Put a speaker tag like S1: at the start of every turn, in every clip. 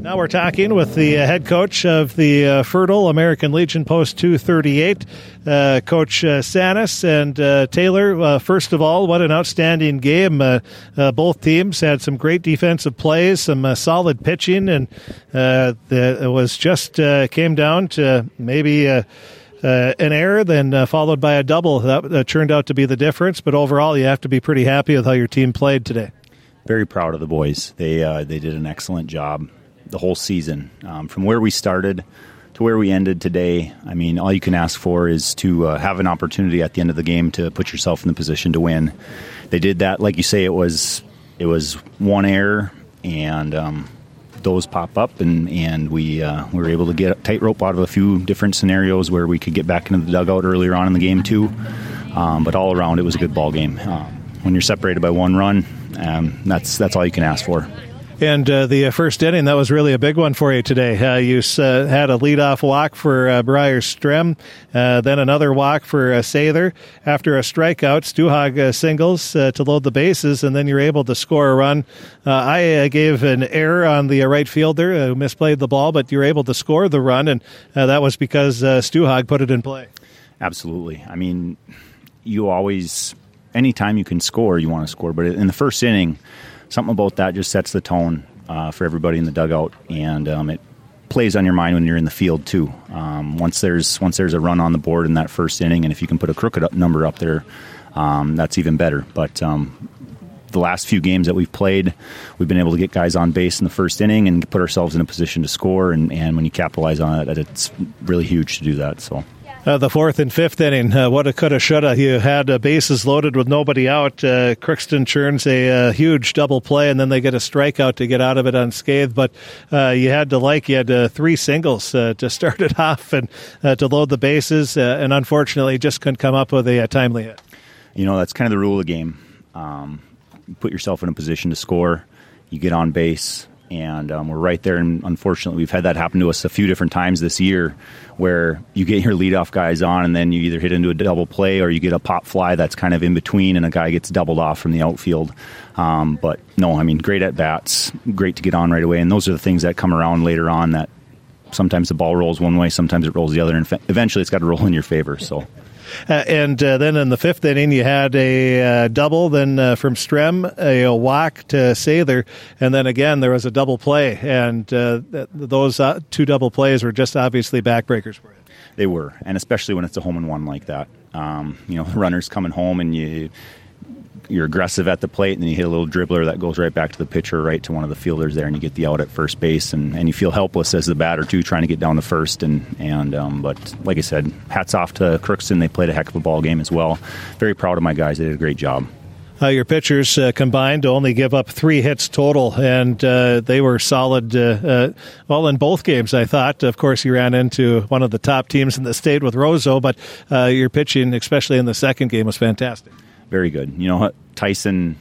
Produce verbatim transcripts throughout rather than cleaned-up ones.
S1: Now we're talking with the uh, head coach of the uh, Fertile American Legion Post two thirty-eight, uh, Coach uh, Sanis. And uh, Taylor, uh, first of all, what an outstanding game. Uh, uh, both teams had some great defensive plays, some uh, solid pitching, and uh, the, it was just uh, came down to maybe uh, uh, an error, then uh, followed by a double. That uh, turned out to be the difference, but overall you have to be pretty happy with how your team played today.
S2: Very proud of the boys. They uh, they did an excellent job the whole season. Um, from where we started to where we ended today, I mean, all you can ask for is to uh, have an opportunity at the end of the game to put yourself in the position to win. They did that, like you say, it was it was one error, and um, those pop up, and, and we, uh, we were able to get a tightrope out of a few different scenarios where we could get back into the dugout earlier on in the game too. Um, but all around, it was a good ball game. Um, when you're separated by one run, um, that's that's all you can ask for.
S1: And uh, the uh, first inning, that was really a big one for you today. Uh, you uh, had a leadoff walk for uh, Briar Strem, uh, then another walk for uh, Sather. After a strikeout, Stuhag uh, singles uh, to load the bases, and then you're able to score a run. Uh, I uh, gave an error on the uh, right fielder who misplayed the ball, but you're able to score the run, and uh, that was because uh, Stuhag put it in play.
S2: Absolutely. I mean, you always, anytime you can score, you want to score. But in the first inning, something about that just sets the tone uh, for everybody in the dugout, and um, it plays on your mind when you're in the field too. Um, once there's once there's a run on the board in that first inning, and if you can put a crooked up number up there, um, that's even better. But um, the last few games that we've played, we've been able to get guys on base in the first inning and put ourselves in a position to score. And, and when you capitalize on it, it's really huge to do that. So.
S1: Uh, the fourth and fifth inning, uh, what a coulda, shoulda. You had uh, bases loaded with nobody out. Uh, Crookston churns a uh, huge double play, and then they get a strikeout to get out of it unscathed. But uh, you had to like, you had uh, three singles uh, to start it off and uh, to load the bases, uh, and unfortunately just couldn't come up with a, a timely hit.
S2: You know, that's kind of the rule of the game. Um, you put yourself in a position to score, you get on base, and um, we're right there. And unfortunately, we've had that happen to us a few different times this year, where you get your leadoff guys on, and then you either hit into a double play or you get a pop fly that's kind of in between, and a guy gets doubled off from the outfield. Um, but no, I mean, great at bats, great to get on right away, and those are the things that come around later on. That sometimes the ball rolls one way, sometimes it rolls the other, and eventually it's got to roll in your favor. So.
S1: Uh, and uh, then in the fifth inning, you had a uh, double, then uh, from Strem, a, a walk to Sather, and then again there was a double play. And uh, th- those uh, two double plays were just obviously backbreakers for you.
S2: They were, and especially when it's a home and one like that. Um, you know, the runner's coming home, and you, you're aggressive at the plate, and then you hit a little dribbler that goes right back to the pitcher, right to one of the fielders there, and you get the out at first base, and, and you feel helpless as the batter too, trying to get down to first. And and um, but like I said, hats off to Crookston. They played a heck of a ball game as well. Very proud of my guys. They did a great job.
S1: Uh, your pitchers uh, combined to only give up three hits total, and uh, they were solid, uh, uh, well, in both games, I thought. Of course, you ran into one of the top teams in the state with Roseau, but uh, your pitching, especially in the second game, was fantastic.
S2: Very good. You know, Tyson,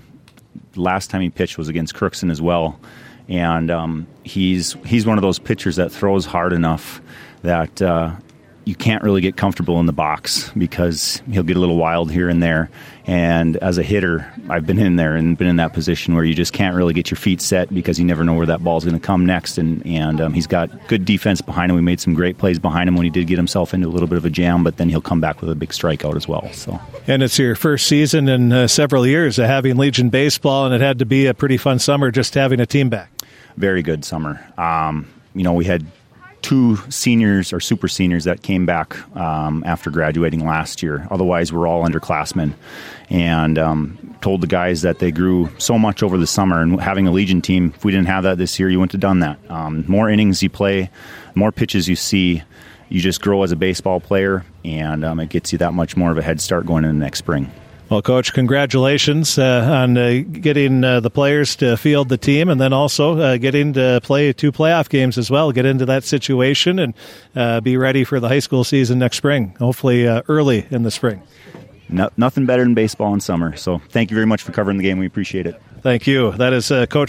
S2: last time he pitched was against Crookston as well, and um, he's he's one of those pitchers that throws hard enough that uh, you can't really get comfortable in the box, because he'll get a little wild here and there. And as a hitter, I've been in there and been in that position where you just can't really get your feet set, because you never know where that ball's going to come next. And, and um, he's got good defense behind him. We made some great plays behind him when he did get himself into a little bit of a jam, but then he'll come back with a big strikeout as well. So,
S1: and it's your first season in uh, several years of having Legion baseball, and it had to be a pretty fun summer just having a team back.
S2: Very good summer. Um, you know, we had two seniors or super seniors that came back um, after graduating last year. Otherwise, we're all underclassmen. And um, told the guys that they grew so much over the summer. And having a Legion team, if we didn't have that this year, you wouldn't have done that. Um, more innings you play, more pitches you see, you just grow as a baseball player, and um, it gets you that much more of a head start going into next spring.
S1: Well, Coach, congratulations uh, on uh, getting uh, the players to field the team, and then also uh, getting to play two playoff games as well, get into that situation, and uh, be ready for the high school season next spring, hopefully uh, early in the spring.
S2: No, nothing better than baseball in summer. So thank you very much for covering the game. We appreciate it.
S1: Thank you. That is uh, Coach